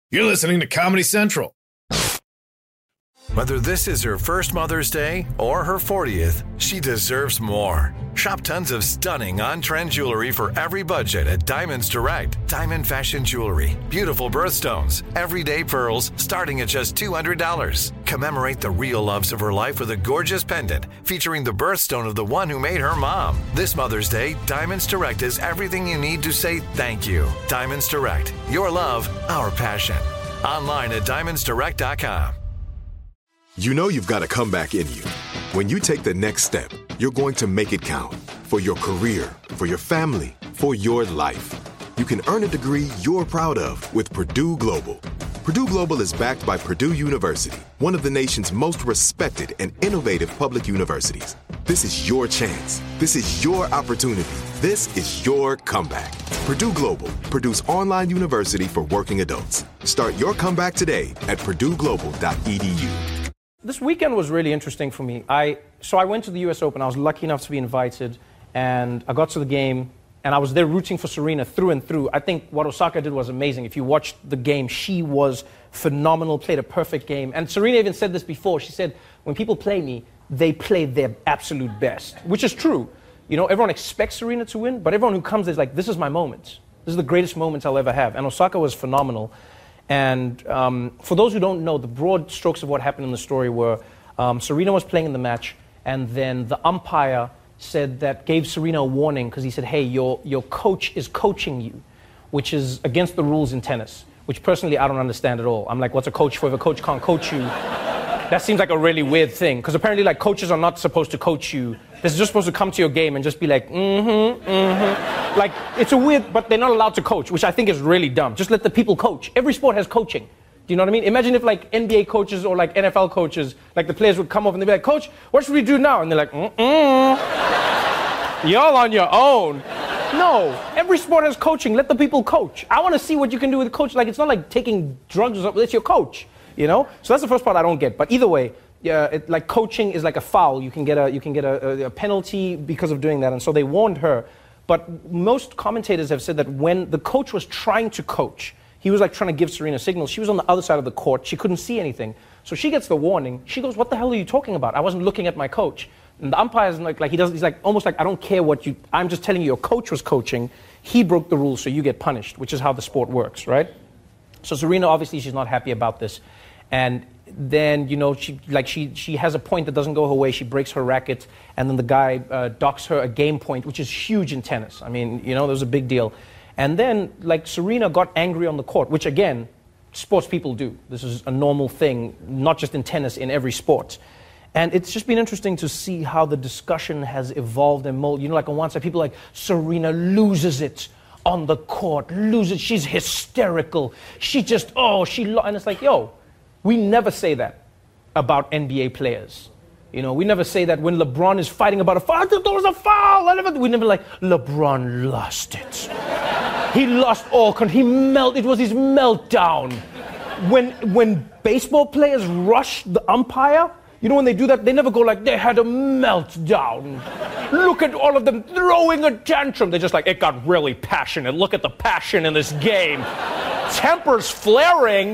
You're listening to Comedy Central. Whether this is her first Mother's Day or her 40th, she deserves more. Shop tons of stunning on-trend jewelry for every budget at Diamonds Direct. Diamond fashion jewelry, beautiful birthstones, everyday pearls starting at just $200. Commemorate the real loves of her life with a gorgeous pendant featuring the birthstone of the one who made her mom. This Mother's Day, Diamonds Direct is everything you need to say thank you. Diamonds Direct, your love, our passion. Online at diamondsdirect.com. You know you've got a comeback in you. When you take the next step, you're going to make it count. For your career, for your family, for your life. You can earn a degree you're proud of with Purdue Global. Purdue Global is backed by Purdue University, one of the nation's most respected and innovative public universities. This is your chance. This is your opportunity. This is your comeback. Purdue Global, Purdue's online university for working adults. Start your comeback today at purdueglobal.edu. This weekend was really interesting for me. So I went to the US Open. I was lucky enough to be invited, and I got to the game, and I was there rooting for Serena through and through. I think what Osaka did was amazing. If you watched the game, she was phenomenal, played a perfect game. And Serena even said this before. She said, when people play me, they play their absolute best, which is true. You know, everyone expects Serena to win, but everyone who comes is like, this is my moment. This is the greatest moment I'll ever have. And Osaka was phenomenal. And for those who don't know, the broad strokes of what happened in the story were Serena was playing in the match, and then the umpire said that gave Serena a warning because he said, hey, your coach is coaching you, which is against the rules in tennis, which personally I don't understand at all. I'm like, what's a coach for if a coach can't coach you? That seems like a really weird thing, because apparently like coaches are not supposed to coach you. They're just supposed to come to your game and just be like, Like, it's a weird, but they're not allowed to coach, which I think is really dumb. Just let the people coach. Every sport has coaching. Do you know what I mean? Imagine if like NBA coaches or like NFL coaches, like the players would come up and they'd be like, coach, what should we do now? And they're like, Y'all on your own. No, every sport has coaching. Let the people coach. I want to see what you can do with a coach. Like, it's not like taking drugs or something. It's your coach, you know? So that's the first part I don't get. But either way, like coaching is like a foul. You can get a penalty because of doing that. And so they warned her. But most commentators have said that when the coach was trying to coach, he was like trying to give Serena signals. She was on the other side of the court. She couldn't see anything. So she gets the warning. She goes, what the hell are you talking about? I wasn't looking at my coach. And the umpire's like he's like almost like, I don't care what you, I'm just telling you your coach was coaching. He broke the rules, so you get punished, which is how the sport works, right? So Serena, obviously, she's not happy about this. And then, you know, she has a point that doesn't go her way. She breaks her racket, and then the guy docks her a game point, which is huge in tennis. I mean, you know, there's a big deal. And then, like, Serena got angry on the court, which, again, sports people do. This is a normal thing, not just in tennis, in every sport. And it's just been interesting to see how the discussion has evolved and molded. You know, like on one side, people are like, Serena loses it on the court, loses, she's hysterical. She just, and it's like, yo, we never say that about NBA players. You know, we never say that when LeBron is fighting about a foul, there was a foul. We never like, LeBron lost it. He lost all control. It was his meltdown. When baseball players rush the umpire, you know, when they do that, they never go like, they had a meltdown. Look at all of them throwing a tantrum. They're just like, it got really passionate. Look at the passion in this game. Tempers flaring.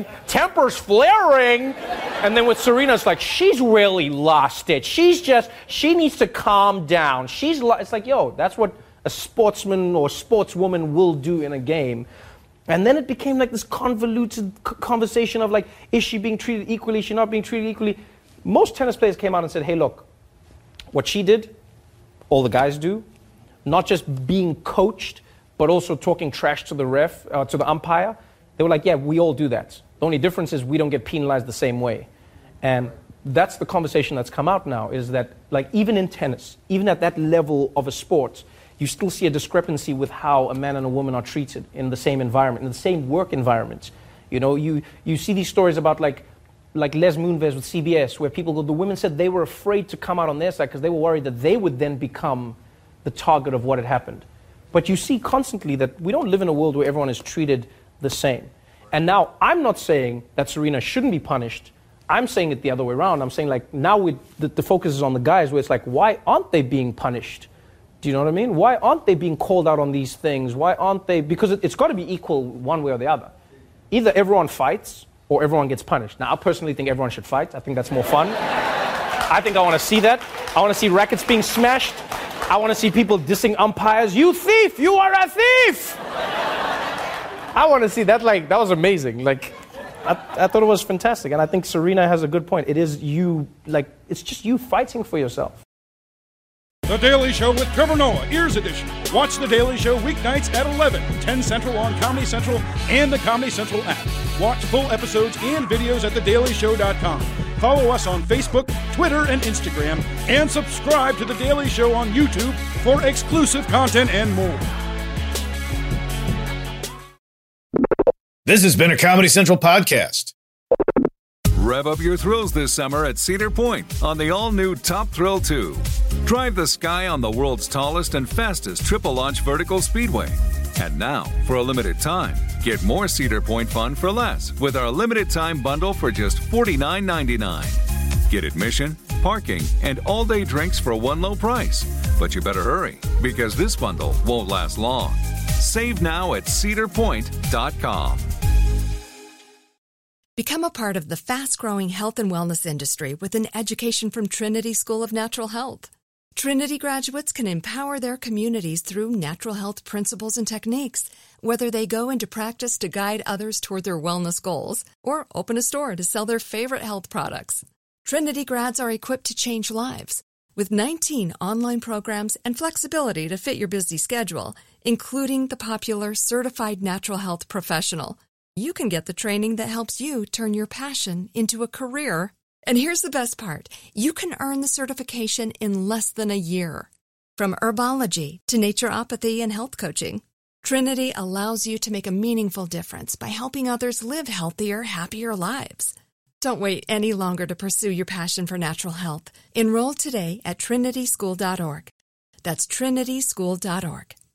And then with Serena, it's like, she's really lost it. She needs to calm down. It's like, yo, that's what a sportsman or sportswoman will do in a game. And then it became like this convoluted conversation of like, is she being treated equally? Is she not being treated equally? Most tennis players came out and said, hey, look, what she did, all the guys do, not just being coached, but also talking trash to the ref, to the umpire. They were like, yeah, we all do that. The only difference is we don't get penalized the same way. And that's the conversation that's come out now, is that like even in tennis, even at that level of a sport, you still see a discrepancy with how a man and a woman are treated in the same environment, in the same work environment. You know, you see these stories about like Les Moonves with CBS, where people go, the women said they were afraid to come out on their side because they were worried that they would then become the target of what had happened. But you see constantly that we don't live in a world where everyone is treated the same. And now I'm not saying that Serena shouldn't be punished. I'm saying it the other way around. I'm saying like now the focus is on the guys, where it's like, why aren't they being punished? Do you know what I mean? Why aren't they being called out on these things? Why aren't they? Because it's got to be equal one way or the other. Either everyone fights or everyone gets punished. Now, I personally think everyone should fight. I think that's more fun. I think I want to see that. I want to see rackets being smashed. I want to see people dissing umpires. You thief! You are a thief! I want to see that. Like, that was amazing. Like, I thought it was fantastic. And I think Serena has a good point. It is you, like, it's just you fighting for yourself. The Daily Show with Trevor Noah, Ears Edition. Watch The Daily Show weeknights at 11, 10 Central on Comedy Central and the Comedy Central app. Watch full episodes and videos at thedailyshow.com. Follow us on Facebook, Twitter, and Instagram. And subscribe to The Daily Show on YouTube for exclusive content and more. This has been a Comedy Central podcast. Rev up your thrills this summer at Cedar Point on the all-new Top Thrill 2. Drive the sky on the world's tallest and fastest triple-launch vertical speedway. And now, for a limited time, get more Cedar Point fun for less with our limited-time bundle for just $49.99. Get admission, parking, and all-day drinks for one low price. But you better hurry, because this bundle won't last long. Save now at cedarpoint.com. Become a part of the fast-growing health and wellness industry with an education from Trinity School of Natural Health. Trinity graduates can empower their communities through natural health principles and techniques, whether they go into practice to guide others toward their wellness goals or open a store to sell their favorite health products. Trinity grads are equipped to change lives. With 19 online programs and flexibility to fit your busy schedule, including the popular Certified Natural Health Professional, you can get the training that helps you turn your passion into a career. And here's the best part. You can earn the certification in less than a year. From herbology to naturopathy and health coaching, Trinity allows you to make a meaningful difference by helping others live healthier, happier lives. Don't wait any longer to pursue your passion for natural health. Enroll today at trinityschool.org. That's trinityschool.org.